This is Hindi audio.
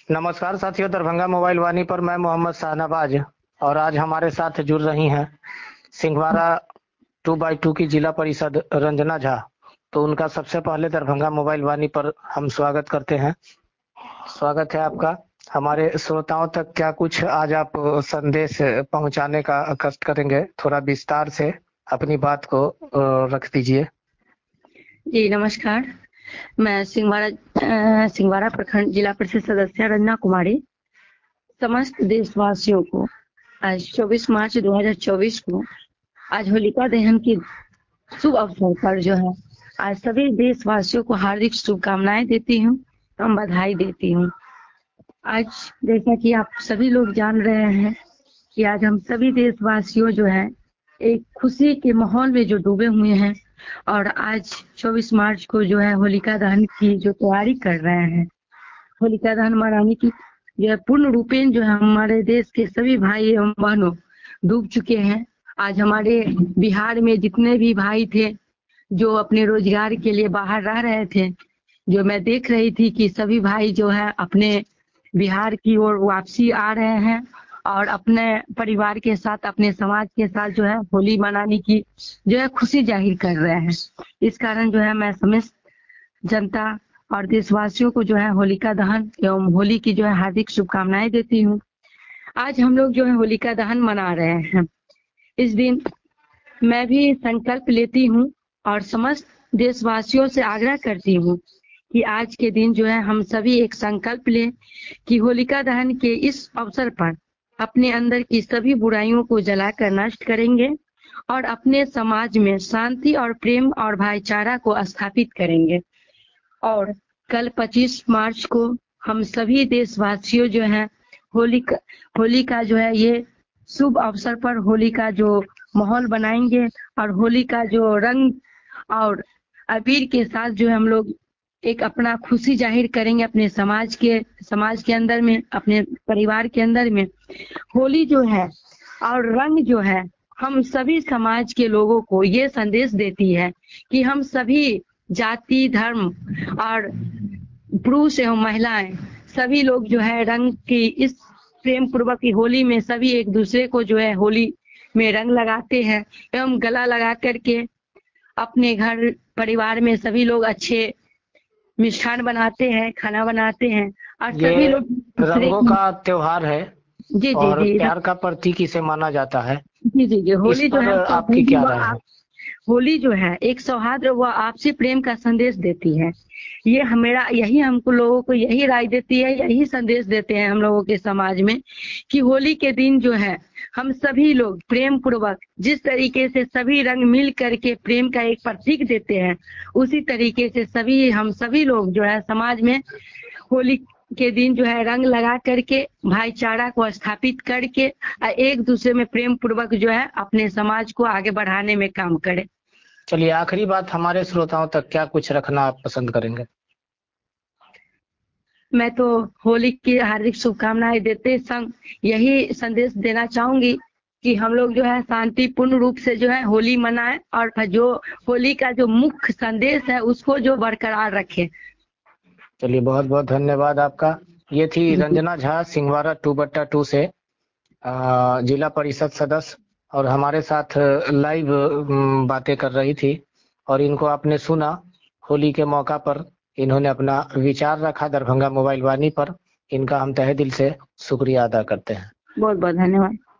नमस्कार साथियों, दरभंगा मोबाइल वाणी पर मैं मोहम्मद शाहनवाज और आज हमारे साथ जुड़ रही हैं सिंघवारा 2x2 की जिला परिषद रंजना झा। तो उनका सबसे पहले दरभंगा मोबाइल वाणी पर हम स्वागत करते हैं। स्वागत है आपका। हमारे श्रोताओं तक क्या कुछ आज आप संदेश पहुंचाने का कष्ट करेंगे? थोड़ा विस्तार से अपनी बात को रख दीजिए। जी नमस्कार। मैं सिंघवारा प्रखंड जिला परिषद सदस्य रंजना कुमारी समस्त देशवासियों को आज 24 मार्च 2024 को आज होलिका दहन की शुभ अवसर पर जो है आज सभी देशवासियों को हार्दिक शुभकामनाएं देती हूँ एवं बधाई देती हूँ। आज जैसा कि आप सभी लोग जान रहे हैं कि आज हम सभी देशवासियों जो है एक खुशी के माहौल में जो डूबे हुए हैं और आज 24 मार्च को जो है होलिका दहन की जो तैयारी कर रहे हैं। होलिका दहन मनाने की जो है पूर्ण रूपेण जो है हमारे देश के सभी भाई एवं बहनों डूब चुके हैं। आज हमारे बिहार में जितने भी भाई थे जो अपने रोजगार के लिए बाहर रह रहे थे, जो मैं देख रही थी कि सभी भाई जो है अपने बिहार की ओर वापसी आ रहे हैं और अपने परिवार के साथ अपने समाज के साथ जो है होली मनाने की जो है खुशी जाहिर कर रहे हैं। इस कारण जो है मैं समस्त जनता और देशवासियों को जो है होलिका दहन एवं होली की जो है हार्दिक शुभकामनाएं देती हूँ। आज हम लोग जो है होलिका दहन मना रहे हैं। इस दिन मैं भी संकल्प लेती हूँ और समस्त देशवासियों से आग्रह करती हूँ कि आज के दिन जो है हम सभी एक संकल्प लें कि होलिका दहन के इस अवसर पर अपने अंदर की सभी बुराइयों को जलाकर नष्ट करेंगे और अपने समाज में शांति और प्रेम और भाईचारा को स्थापित करेंगे। और कल 25 मार्च को हम सभी देशवासियों जो हैं होली का जो है ये शुभ अवसर पर होली का जो माहौल बनाएंगे और होली का जो रंग और अबीर के साथ जो है हम लोग एक अपना खुशी जाहिर करेंगे अपने समाज के अंदर में, अपने परिवार के अंदर में। होली जो है और रंग जो है हम सभी समाज के लोगों को ये संदेश देती है कि हम सभी जाति धर्म और पुरुष एवं महिलाएं सभी लोग जो है रंग की इस प्रेम पूर्वक की होली में सभी एक दूसरे को जो है होली में रंग लगाते हैं एवं गला लगा करके अपने घर परिवार में सभी लोग अच्छे मिष्ठान बनाते हैं, खाना बनाते हैं और सभी ये लोग रंगों का त्योहार है जी जी और जी प्यार का प्रतीक इसे माना जाता है। जी जी जी इस होली जो पर है आपकी क्या राय है? होली जो है एक सौहार्द व आपसी प्रेम का संदेश देती है। ये हमेरा यही हमको लोगों को यही राय देती है, यही संदेश देते हैं हम लोगों के समाज में कि होली के दिन जो है हम सभी लोग प्रेम पूर्वक जिस तरीके से सभी रंग मिल करके प्रेम का एक प्रतीक देते हैं, उसी तरीके से हम सभी लोग जो है समाज में होली के दिन जो है रंग लगा करके भाईचारा को स्थापित करके एक दूसरे में प्रेम पूर्वक जो है अपने समाज को आगे बढ़ाने में काम करें। चलिए, आखिरी बात हमारे श्रोताओं तक क्या कुछ रखना आप पसंद करेंगे? मैं तो होली की हार्दिक शुभकामनाएं देते संग यही संदेश देना चाहूंगी कि हम लोग जो है शांतिपूर्ण रूप से जो है होली मनाएं और जो होली का जो मुख्य संदेश है उसको जो बरकरार रखें। चलिए, बहुत बहुत धन्यवाद आपका। ये थी रंजना झा सिंघवारा 2x2 से जिला परिषद सदस्य और हमारे साथ लाइव बातें कर रही थी और इनको आपने सुना। होली के मौका पर इन्होंने अपना विचार रखा दरभंगा मोबाइल वाणी पर। इनका हम तहे दिल से शुक्रिया अदा करते हैं। बहुत बहुत धन्यवाद।